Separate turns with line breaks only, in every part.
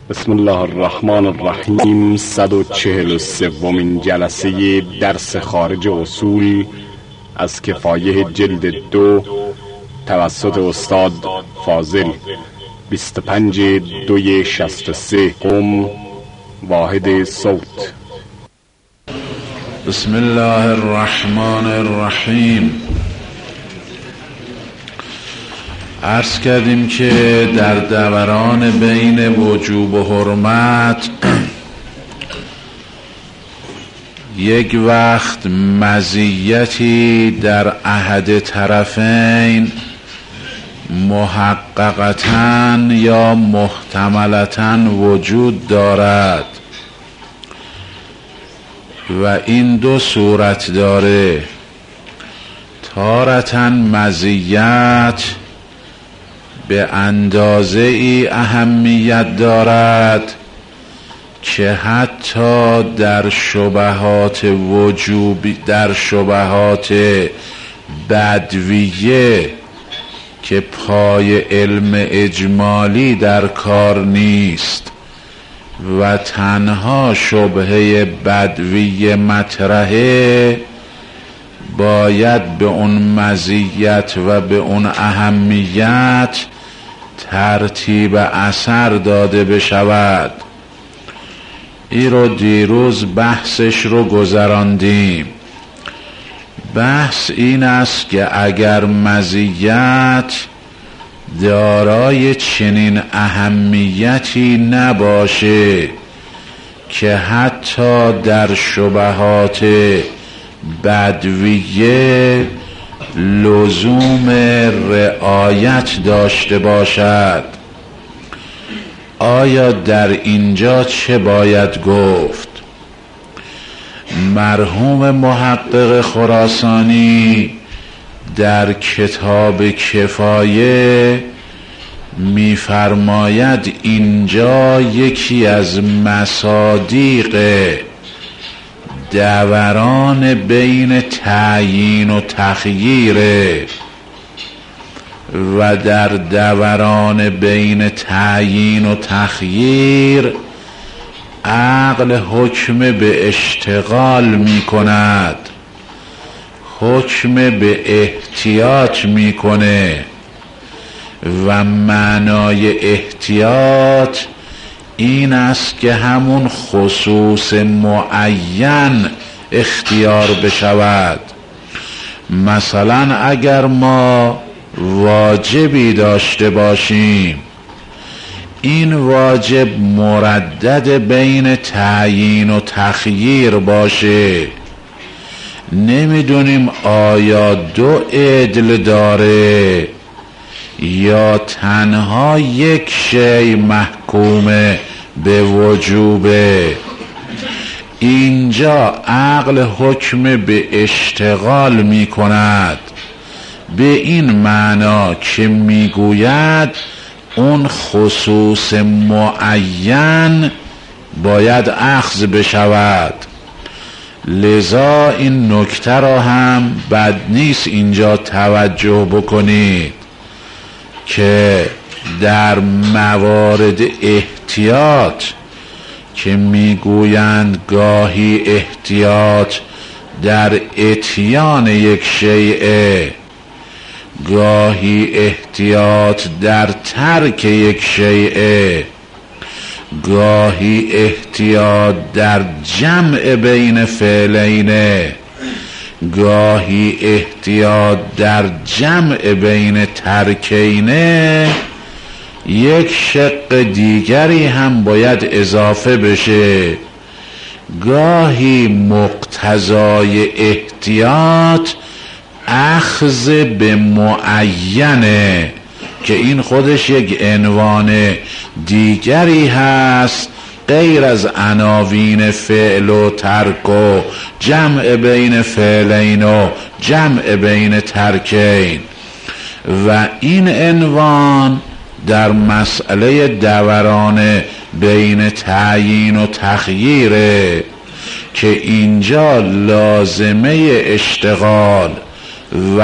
بسم الله الرحمن الرحیم. 143مین جلسه درس خارج اصول از کفایه جلد 2 توسط استاد فاضل، 25/2/63 قم، واحد صوت.
بسم الله الرحمن الرحیم. عرض کردیم که در دوران بین وجوب و حرمت یک وقت مزیتی در احد طرفین محققتاً یا محتملتاً وجود دارد و این دو صورت داره. تارةً مزیت به اندازه ای اهمیت دارد که حتی در شبهات وجوبی، در شبهات بدویه که پای علم اجمالی در کار نیست و تنها شبهه بدویه مطرحه، باید به اون مزیت و به اون اهمیت ترتیب اثر داده بشود. این رو دیروز بحثش رو گذراندیم. بحث این است که اگر مزیت دارای چنین اهمیتی نباشه که حتی در شبهات بدویه لزوم رعایت داشته باشد، آیا در اینجا چه باید گفت؟ مرحوم محقق خراسانی در کتاب کفایه می‌فرماید اینجا یکی از مصادیق دوران بین تعیین و تخییره و در دوران بین تعیین و تخییر عقل حکم به اشتغال می کند، حکم به احتیاط می کنه و معنای احتیاط این است که همون خصوص معین اختیار بشود. مثلا اگر ما واجبی داشته باشیم، این واجب مردد بین تعیین و تخییر باشه، نمیدونیم آیا دو عدل داره یا تنها یک شی محکومه به وجوبه. اینجا عقل حکم به اشتغال می کند به این معنا که می گوید اون خصوص معین باید اخذ بشود. لذا این نکته را هم بد نیست اینجا توجه بکنید که در موارد احتیاط که میگویند گاهی احتیاط در اتیان یک شیء، گاهی احتیاط در ترک یک شیء، گاهی احتیاط در جمع بین فعلین، گاهی احتیاط در جمع بین ترکین، یک شق دیگری هم باید اضافه بشه. گاهی مقتضای احتیاط اخذ به معینه که این خودش یک عنوان دیگری هست غیر از عناوین فعل و ترک و جمع بین فعلین و جمع بین ترکین. و این عنوان در مسئله دوران بین تعیین و تخییره که اینجا لازمه اشتغال و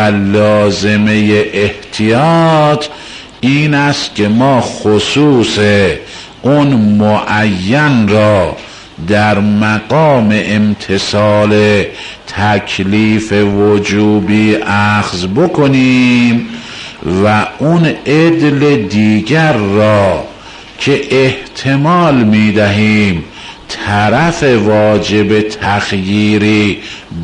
لازمه احتیاط این است که ما خصوص اون معین را در مقام امتثال تکلیف وجوبی اخذ بکنیم و اون عدل دیگر را که احتمال میدهیم طرف واجب تخییری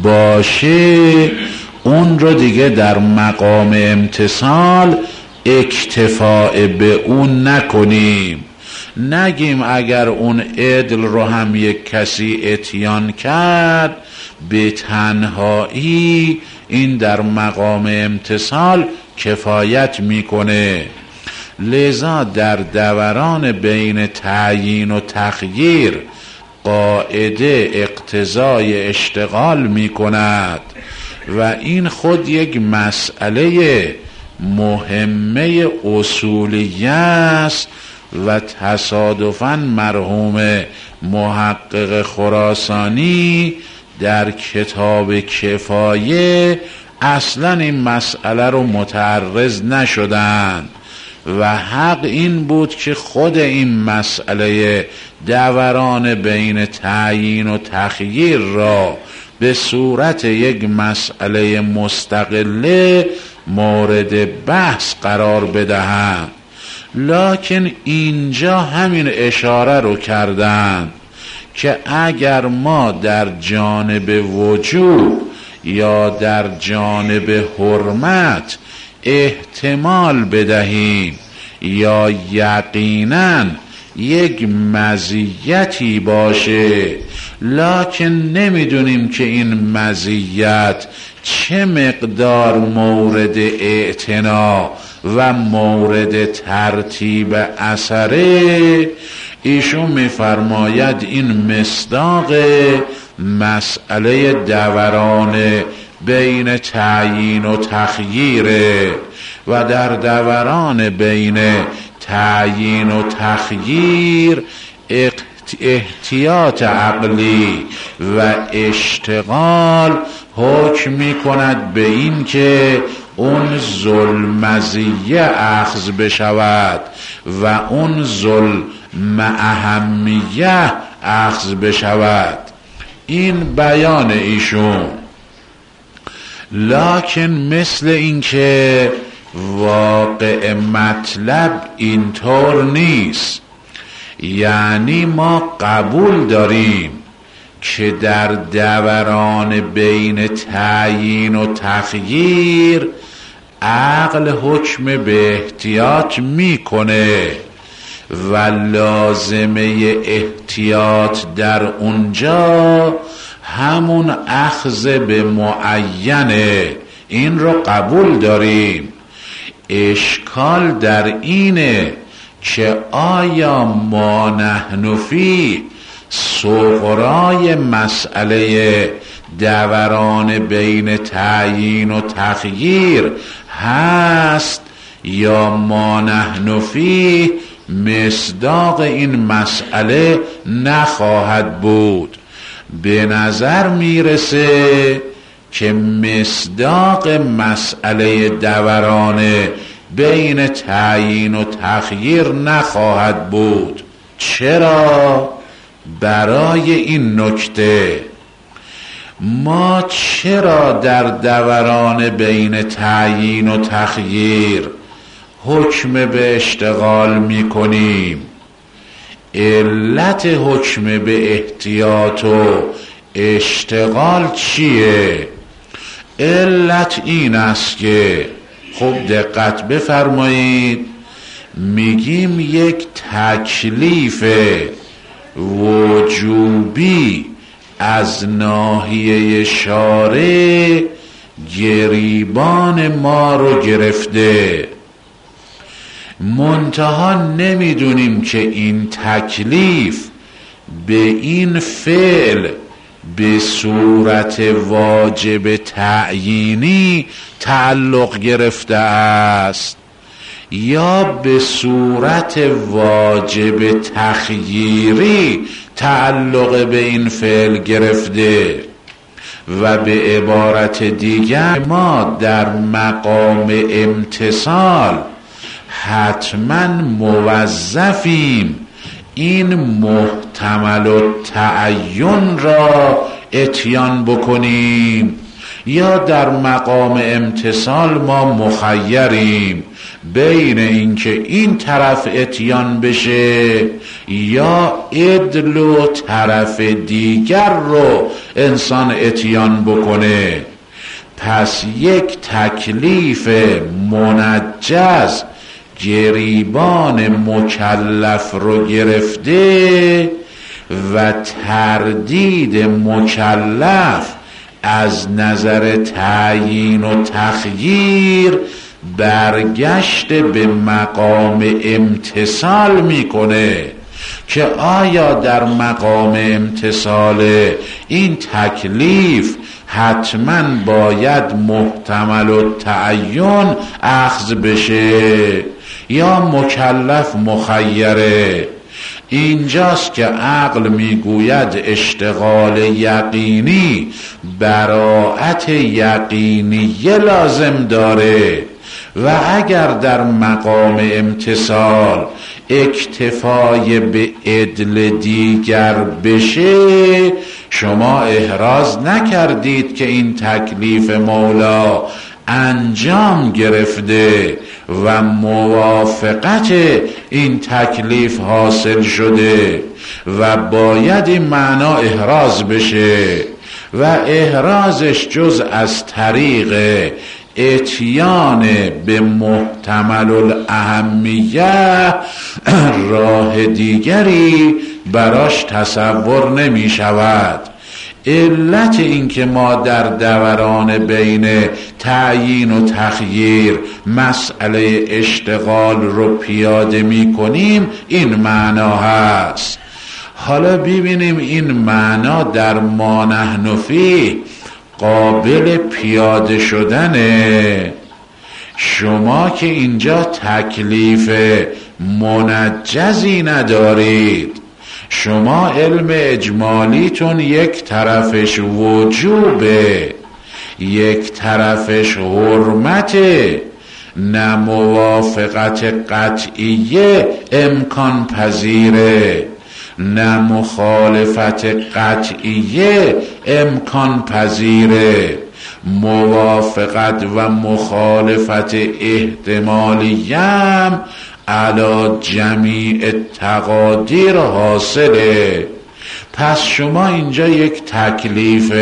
باشه اون رو دیگه در مقام امتثال اکتفاء به اون نکنیم، نگیم اگر اون عدل رو هم یک کسی اتیان کرد به تنهایی این در مقام امتثال کفایت میکنه. لذا در دوران بین تعیین و تخییر قاعده اقتضای اشتغال میکند و این خود یک مسئله مهمه اصولیه است و تصادفاً مرحوم محقق خراسانی در کتاب کفایه اصلا این مسئله رو متعرض نشدند و حق این بود که خود این مسئله دوران بین تعیین و تخییر را به صورت یک مسئله مستقله مورد بحث قرار بدهند. لکن اینجا همین اشاره رو کردن که اگر ما در جانب وجوب یا در جانب حرمت احتمال بدهیم یا یقیناً یک مزیتی باشه لکن نمیدونیم که این مزیت چه مقدار مورد اعتنا و مورد ترتیب اثره، ایشون میفرماید این مصداق مسئله دوران بین تعیین و تخییره و در دوران بین تعیین و تخییر احتیاط عقلی و اشتغال حکم می کند به این که اون ظلمزیه اخذ بشود و اون ظلم اهمیه اخذ بشود. این بیان ایشون. لکن مثل این که واقع مطلب اینطور نیست، یعنی ما قبول داریم که در دوران بین تعیین و تخییر عقل حکم به احتیاط میکنه و لازمه احتیاط در اونجا همون اخذ به معینه، این رو قبول داریم. اشکال در اینه که آیا ما نحن فی صغرای مسئله دوران بین تعیین و تخییر هست یا ما نحن فی مصداق این مسئله نخواهد بود؟ به نظر میرسه که مصداق مسئله دوران بین تعیین و تخییر نخواهد بود. چرا؟ برای این نکته ما چرا در دوران بین تعیین و تخییر حکم به اشتغال میکنیم؟ علت حکم به احتیاط و اشتغال چیه؟ علت این است که خوب دقت بفرمایید، میگیم یک تکلیف وجوبی از ناحیه شارع گریبان ما رو گرفته، منتها نمیدونیم که این تکلیف به این فعل به صورت واجب تعیینی تعلق گرفته است یا به صورت واجب تخییری تعلق به این فعل گرفته. و به عبارت دیگر ما در مقام امتثال حتما موظفیم این محتمل التعین را اتیان بکنیم، یا در مقام امتثال ما مخیریم بین اینکه این طرف اتیان بشه یا عدل و طرف دیگر رو انسان اتیان بکنه. پس یک تکلیف منجز گریبان مکلف رو گرفته و تردید مکلف از نظر تعیین و تخییر برگشت به مقام امتثال میکنه که آیا در مقام امتثال این تکلیف حتما باید محتمل التعین اخذ بشه یا مکلف مخیره. اینجاست که عقل میگوید اشتغال یقینی براءت یقینیه لازم داره و اگر در مقام امتثال اکتفای به عدل دیگر بشه، شما احراز نکردید که این تکلیف مولا انجام گرفته و موافقت این تکلیف حاصل شده و باید این معنا احراز بشه و احرازش جز از طریق اتیان به محتمل الاهمیه راه دیگری براش تصور نمی شود. علت این که ما در دوران بین تعیین و تخییر مسئله اشتغال رو پیاده می کنیم این معنا هست. حالا ببینیم این معنا در ما نحن فیه قابل پیاده شدنه. شما که اینجا تکلیف منجزی ندارید، شما علم اجمالیتون یک طرفش وجوبه یک طرفش حرمته، نه موافقت قطعیه امکان پذیره نه مخالفت قطعیه امکان پذیره. موافقت و مخالفت احتمالیم علی جمیع تقادیر حاصله. پس شما اینجا یک تکلیف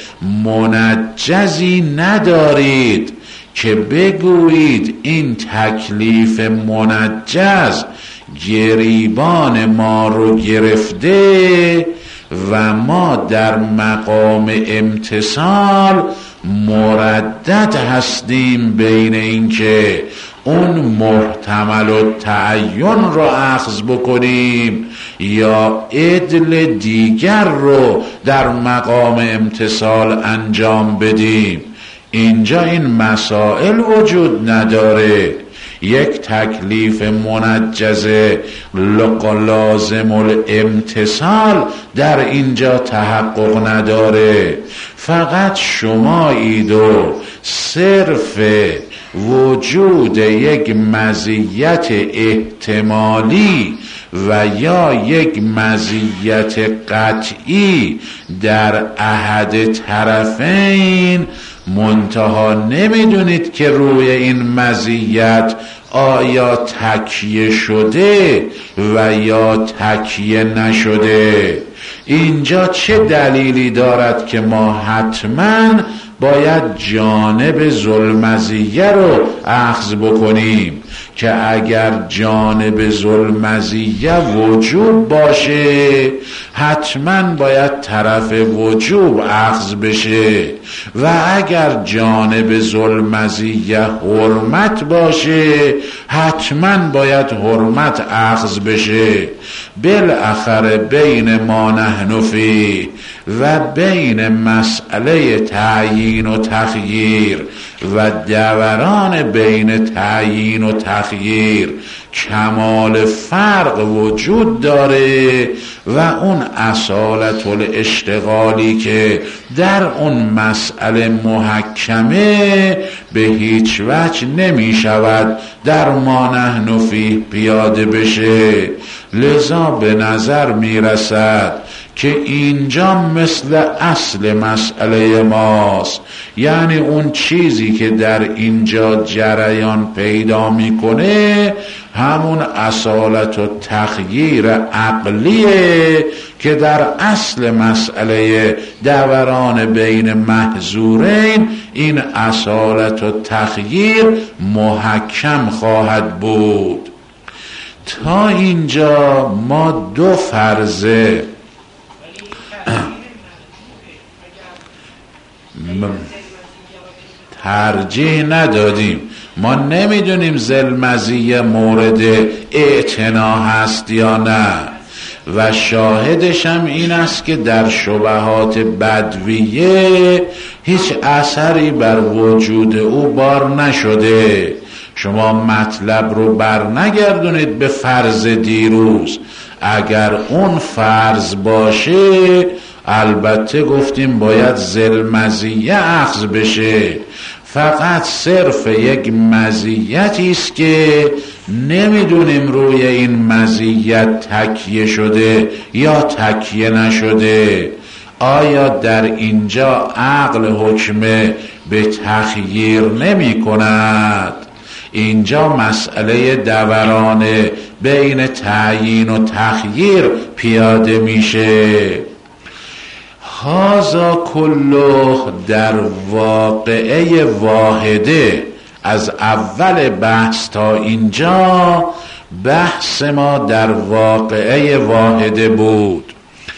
منجزی ندارید که بگویید این تکلیف منجز گریبان ما رو گرفته و ما در مقام امتثال مردد هستیم بین اینکه اون محتمل التعین رو اخذ بکنیم یا عدل دیگر رو در مقام امتثال انجام بدیم. اینجا این مسائل وجود نداره. یک تکلیف منجز لازم الامتثال در اینجا تحقق نداره. فقط شمایید و صرف وجود یک مزیت احتمالی و یا یک مزیت قطعی در احد طرفین منتها نمیدونید که روی این مزیت آیا تکیه شده و یا تکیه نشده. اینجا چه دلیلی دارد که ما حتما باید جانب ذوالمزیه رو اخذ بکنیم که اگر جانب ذوالمزیه وجوب باشه حتما باید طرف وجوب اخذ بشه و اگر جانب ذوالمزیه حرمت باشه حتما باید حرمت اخذ بشه. بالاخره بین ما نحن فیه و بین مسئله تعیین و تخییر و دوران بین تعیین و تخییر کمال فرق وجود داره و اون اصالت الاشتغالی که در اون مسئله محکمه به هیچ وجه نمی شود در ما نحن فیه پیاده بشه. لذا به نظر می رسد که اینجا مثل اصل مسئله ماست، یعنی اون چیزی که در اینجا جریان پیدا میکنه همون اصالت و تغییر عقلیه که در اصل مسئله دوران بین محظورین این اصالت و تغییر محکم خواهد بود. تا اینجا ما دو فرضه ترجیح ندادیم. ما نمیدونیم ذوالمزیه مورد اعتنا هست یا نه و شاهدش هم این است که در شبهات بدویه هیچ اثری بر وجود او بار نشده. شما مطلب رو بر نگردونید به فرض دیروز. اگر اون فرض باشه البته گفتیم باید ذوالمزیه اخذ بشه. فقط صرف یک مزیتی است که نمیدونیم روی این مزیت تکیه شده یا تکیه نشده. آیا در اینجا عقل حکم به تخییر نمی کند؟ اینجا مسئله دوران بین تعیین و تخییر پیاده میشه. هذا کله در واقعه واحده. از اول بحث تا اینجا بحث ما در واقعه واحده بود،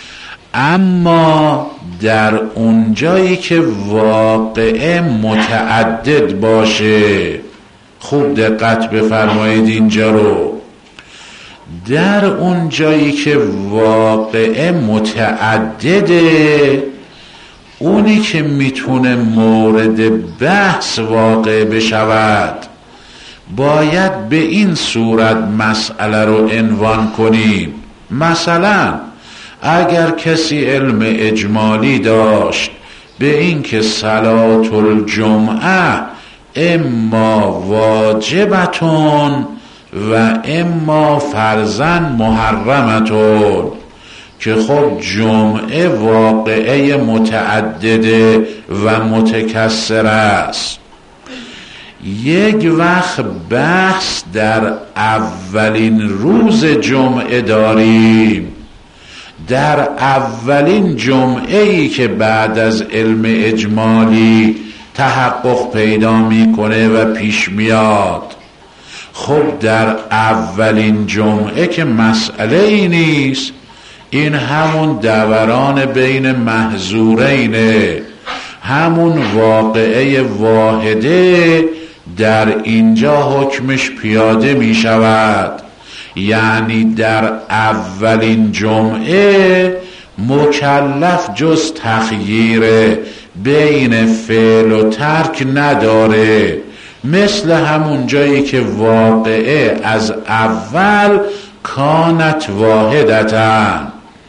اما در اونجایی که واقعه متعدد باشه، خوب دقت بفرمایید اینجا رو، در اون جایی که واقعه متعدده اونی که میتونه مورد بحث واقع بشود باید به این صورت مسئله رو عنوان کنیم. مثلا اگر کسی علم اجمالی داشت به این که صلاة الجمعه اما واجبتون و اما فرضاً محرمتون، که خب جمعه واقعه متعدده و متکثر است. یک وقت بحث در اولین روز جمعه داریم، در اولین جمعه‌ای که بعد از علم اجمالی تحقق پیدا میکنه و پیش میاد. خب در اولین جمعه که مسئله ای نیست، این همون دوران بین محظورینه، همون واقعه واحده در اینجا حکمش پیاده می شود. یعنی در اولین جمعه مکلف جز تخییر بین فعل و ترک نداره، مثل همون جایی که واقعه از اول کانت واحدتن.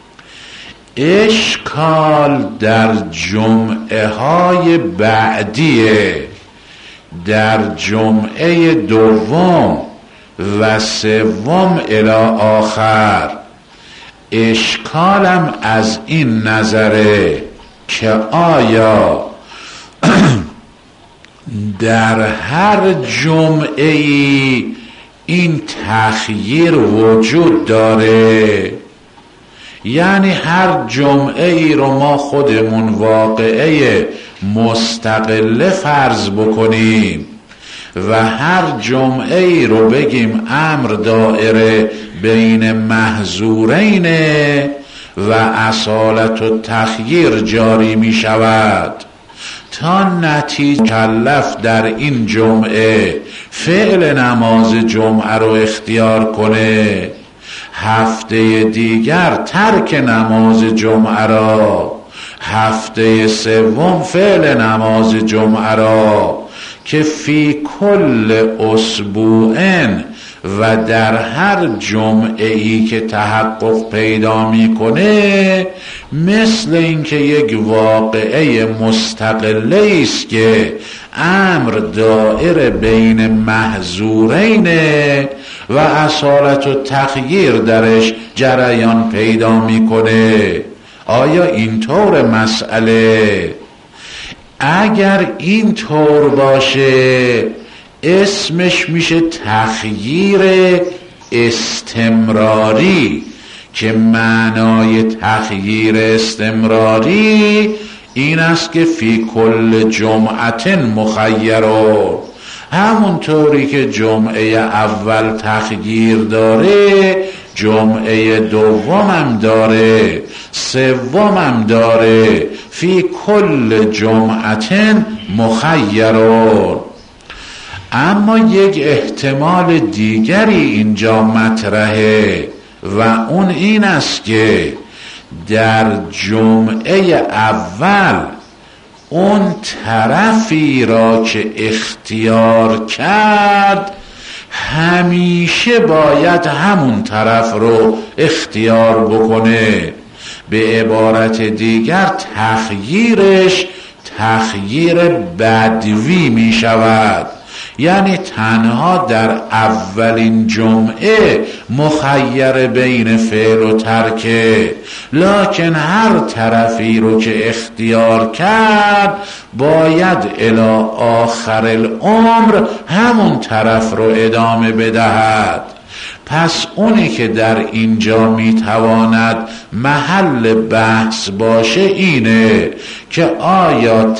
اشکال در جمعه های بعدیه، در جمعه دوم و سوم الی آخر. اشکالم از این نظره که آیا در هر جمعه این تخییر وجود داره؟ یعنی هر جمعه ای رو ما خودمون واقعه مستقله فرض بکنیم و هر جمعه ای رو بگیم امر دائره بین محظورینه و اصالت و تخییر جاری می شود، تا نتیجه مکلف در این جمعه فعل نماز جمعه رو اختیار کنه، هفته دیگر ترک نماز جمعه را، هفته سوم فعل نماز جمعه را، که فی کل اسبوعن و در هر جمعه ای که تحقق پیدا میکنه مثل اینکه یک واقعه مستقله است که امر دائر بین محظورینه و اصالت و تغییر درش جریان پیدا میکنه. آیا اینطور مسئله؟ اگر اینطور باشه اسمش میشه تغییر استمراری، که معنای تغییر استمراری این است که فی کل جمعت مخیرون، همونطوری که جمعه اول تغییر داره جمعه دومم داره، سومم داره، فی کل جمعت مخیرون. اما یک احتمال دیگری اینجا مطرحه و اون این است که در جمعه اول اون طرفی را که اختیار کرد همیشه باید همون طرف رو اختیار بکنه. به عبارت دیگر تغییرش تغییر بدوی می شود، یعنی تنها در اولین جمعه مخیر بین فعل و ترکه، لکن هر طرفی رو که اختیار کرد باید الی آخر العمر همون طرف رو ادامه بدهد. پس اونی که در اینجا میتواند محل بحث باشه اینه که آیا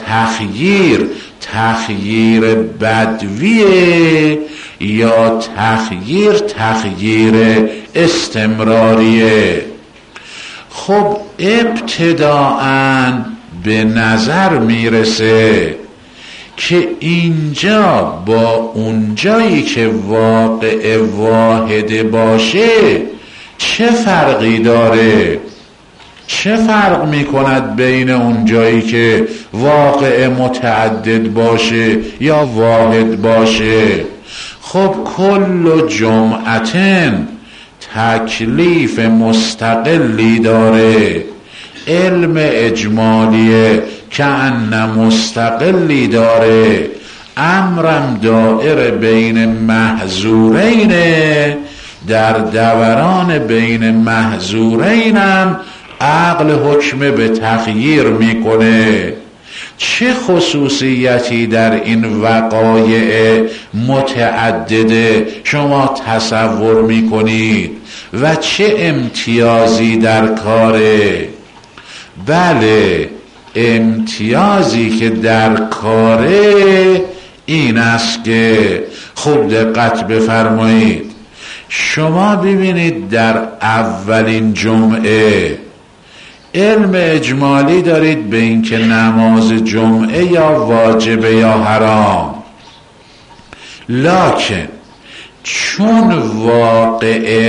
تغییر بدویه یا تغییر استمراریه. خب ابتداءً به نظر میرسه که اینجا با اونجایی که واقع واحد باشه چه فرقی داره؟ چه فرق میکند بین اونجایی که واقع متعدد باشه یا واحد باشه؟ خب کل جمعتن تکلیف مستقلی داره، علم اجمالیه که ان مستقلی داره، امرم دائر بین محظورینه، در دوران بین محظورینم عقل حکم به تغییر میکنه. چه خصوصیتی در این وقایع متعدده شما تصور میکنید و چه امتیازی در کاره؟ بله، امتیازی که در کاره این است که خوب دقت بفرمایید. شما ببینید در اولین جمعه علم اجمالی دارید به این که نماز جمعه یا واجبه یا حرام، لکن چون واقع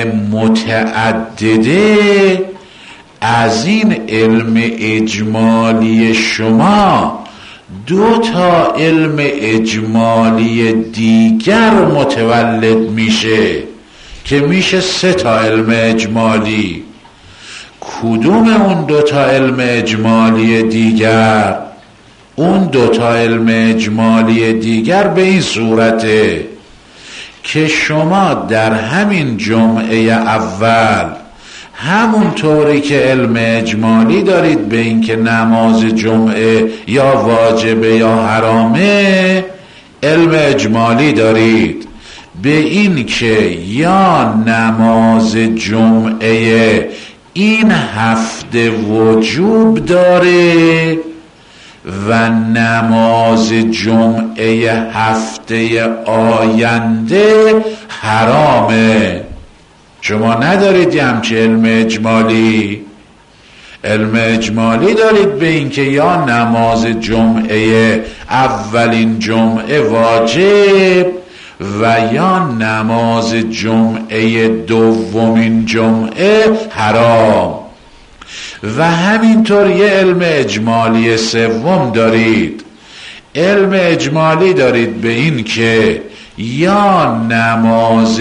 متعدده از این علم اجمالی شما دو تا علم اجمالی دیگر متولد میشه که میشه سه تا علم اجمالی. کدوم اون دو تا علم اجمالی دیگر؟ اون دو تا علم اجمالی دیگر به این صورته که شما در همین جمعه اول همونطوری که علم اجمالی دارید به این که نماز جمعه یا واجبه یا حرامه، علم اجمالی دارید به این که یا نماز جمعه این هفته وجوب داره و نماز جمعه هفته آینده حرامه. شما ندارید همچه علم اجمالی. علم اجمالی دارید به این که یا نماز جمعه اولین جمعه واجب و یا نماز جمعه دومین جمعه حرام، و همینطور یه علم اجمالی سوم دارید. علم اجمالی دارید به این که یا نماز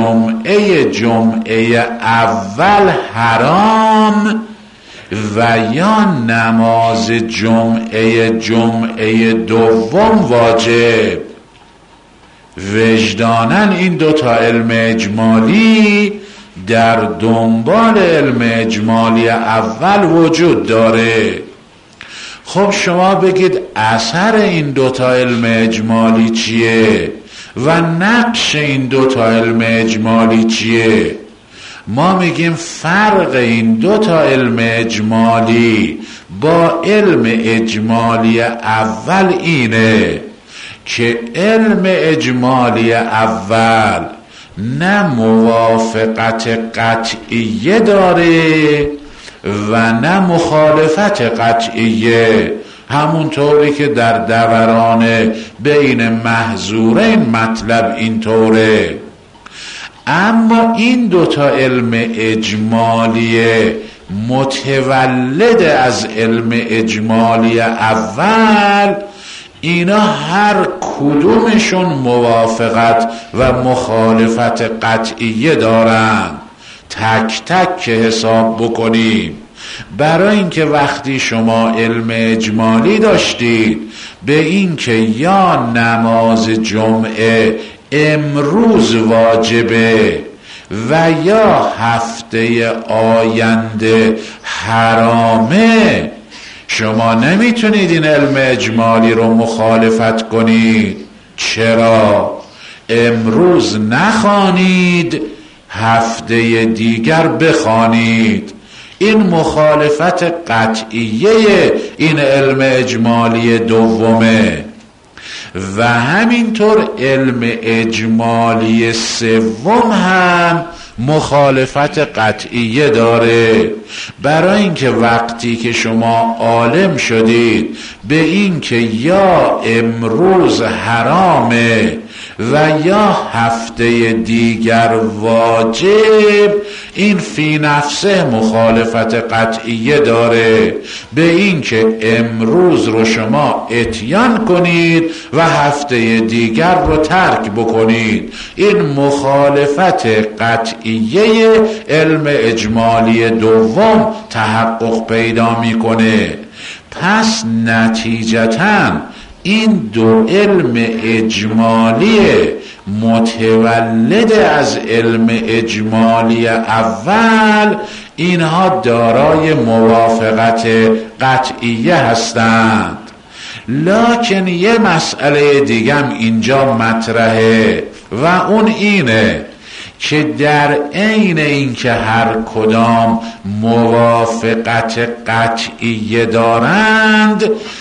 جمعه اول حرام و یا نماز جمعه دوم واجب. وجداناً این دوتا علم اجمالی در دنبال علم اجمالی اول وجود داره. خب شما بگید اثر این دوتا علم اجمالی چیه و نقش این دوتا علم اجمالی چیه؟ ما میگیم فرق این دوتا علم اجمالی با علم اجمالی اول اینه که علم اجمالی اول نه موافقت قطعیه داره و نه مخالفت قطعیه، همونطوری که در دوران بین محظورین مطلب اینطوره. اما این دوتا علم اجمالی متولد از علم اجمالی اول، اینا هر کدومشون موافقت و مخالفت قطعیه دارن. تک تک که حساب بکنیم، برای اینکه وقتی شما علم اجمالی داشتید به این که یا نماز جمعه امروز واجبه و یا هفته آینده حرامه، شما نمیتونید این علم اجمالی رو مخالفت کنید. چرا؟ امروز نخوانید، هفته دیگر بخوانید. این مخالفت قطعیه این علم اجمالی دومه. و همینطور علم اجمالی سوم هم مخالفت قطعیه داره، برای اینکه وقتی که شما عالم شدید به این که یا امروز حرامه و یا هفته دیگر واجب، این فی نفسه مخالفت قطعیه داره به این که امروز رو شما اتیان کنید و هفته دیگر رو ترک بکنید. این مخالفت قطعیه علم اجمالی دوم تحقق پیدا میکنه. پس نتیجتاً این دو علم اجمالی متولد از علم اجمالی اول، اینها دارای موافقت قطعیه هستند. لکن یه مسئله دیگم اینجا مطرحه و اون اینه که در عین اینکه هر کدام موافقت قطعیه دارند،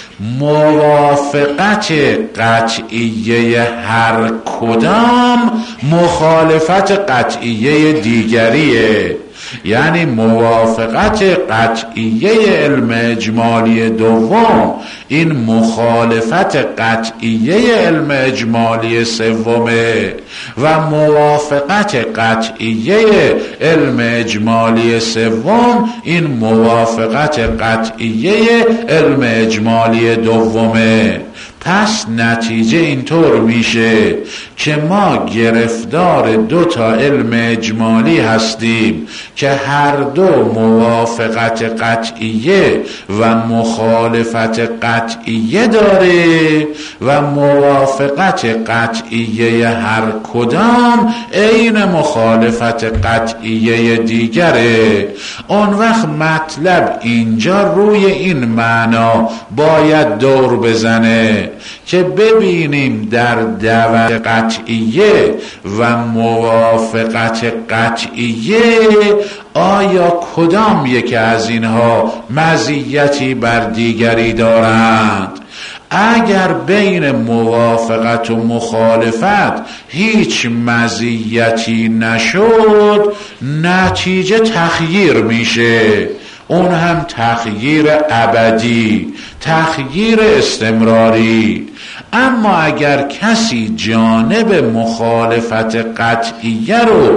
موافقت قطعیه هر کدام مخالفت قطعیه دیگریه. یعنی موافقت قطعیه علم اجمالی دوم این مخالفت قطعیه علم اجمالی سومه و موافقت قطعیه علم اجمالی سوم این موافقت قطعیه علم اجمالی دومه. پس نتیجه اینطور میشه که ما گرفتار دو تا علم اجمالی هستیم که هر دو موافقت قطعیه و مخالفت قطعیه داره و موافقت قطعیه هر کدام عین مخالفت قطعیه دیگره. اون وقت مطلب اینجا روی این معنا باید دور بزنه که ببینیم در دعوت قطعیه و موافقت قطعیه آیا کدام یک از اینها مزیتی بر دیگری دارند. اگر بین موافقت و مخالفت هیچ مزیتی نشد، نتیجه تخییر میشه، اون هم تغییر ابدی، تغییر استمراری. اما اگر کسی جانب مخالفت قطعیه رو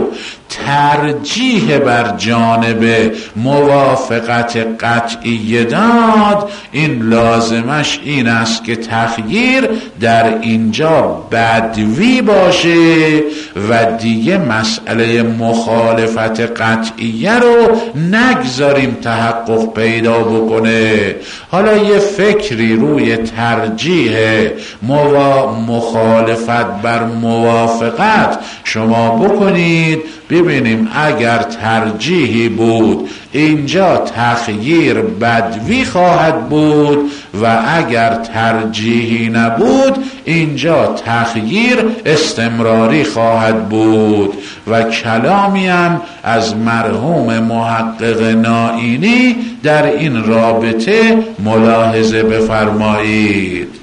ترجیح بر جانب موافقت قطعی داد، این لازمش این است که تخییر در اینجا بدوی باشه و دیگه مسئله مخالفت قطعیه رو نگذاریم تحقق پیدا بکنه. حالا یه فکری روی ترجیح مخالفت بر موافقت شما بکنید، ببینیم اگر ترجیحی بود اینجا تخییر بدوی خواهد بود و اگر ترجیحی نبود اینجا تخییر استمراری خواهد بود. و کلامی هم از مرحوم محقق نائینی در این رابطه ملاحظه بفرمایید.